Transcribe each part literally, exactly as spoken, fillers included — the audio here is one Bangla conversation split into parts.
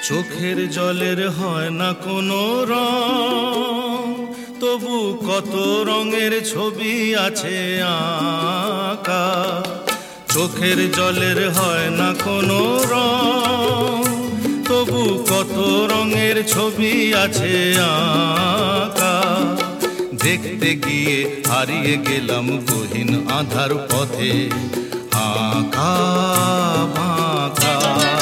চোখের জলের হয় না কোনো রং, তবু কত রঙের ছবি আছে আঁকা। চোখের জলের হয় না কোনো রং, তবু কত রঙের ছবি আছে আঁকা। দেখতে গিয়ে হারিয়ে গেলাম গহীন আধার পথে, আঁকা বাঁকা।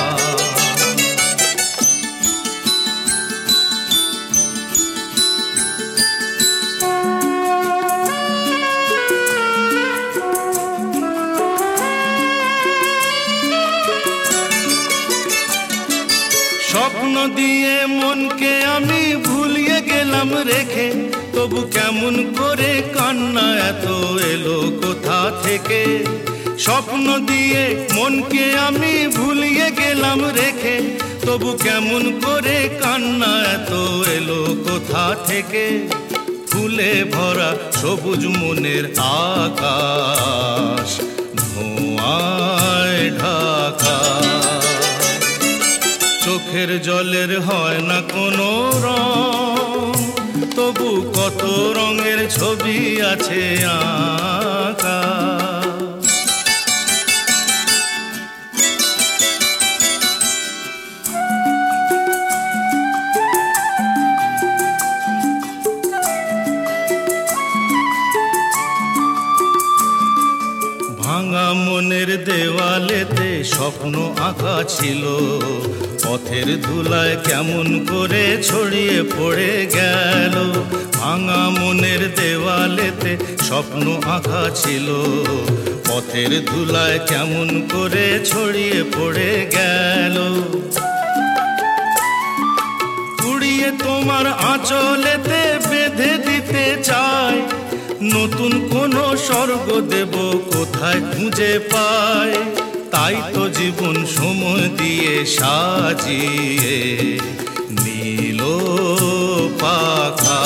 স্বপ্ন দিয়ে মনকে আমি ভুলিয়ে গেলাম রেখে, তবু কেমন করে কান্না এত এলো কোথা থেকে। স্বপ্ন দিয়ে মনকে আমি ভুলিয়ে গেলাম রেখে, তবু কেমন করে কান্না এত এলো কোথা থেকে। ফুলে ভরা সবুজ মনের আকাশ ধোঁয়ায় ঢাকা। চোখের জলের হয় না কোনো রং, তবু কত রঙের ছবি আছে আঁকা। ভাঙা মনের দেওয়ালেতে স্বপ্ন আঁকা ছিল, পথের ধুলায় কেমন করে ছড়িয়ে পড়ে গেল। ভাঙা মনের দেওয়ালেতে স্বপ্ন আঁকা ছিল, পথের ধুলায় কেমন করে ছড়িয়ে পড়ে গেল। উড়িয়ে তোমার আঁচলেতে বেঁধে দিতে চাই, নতুন কোনো স্বর্গ দেব কোথায় খুঁজে পায়। তাই তো জীবন সময় দিয়ে সাজিয়ে নীল পাখা।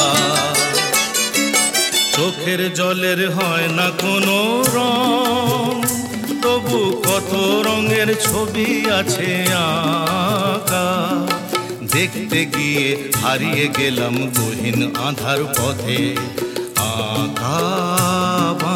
চোখের জলের হয় না কোনো রং, তবু কত রঙের ছবি আছে আঁকা। দেখতে গিয়ে হারিয়ে গেলাম গহীন আধার পথে, আঁকা।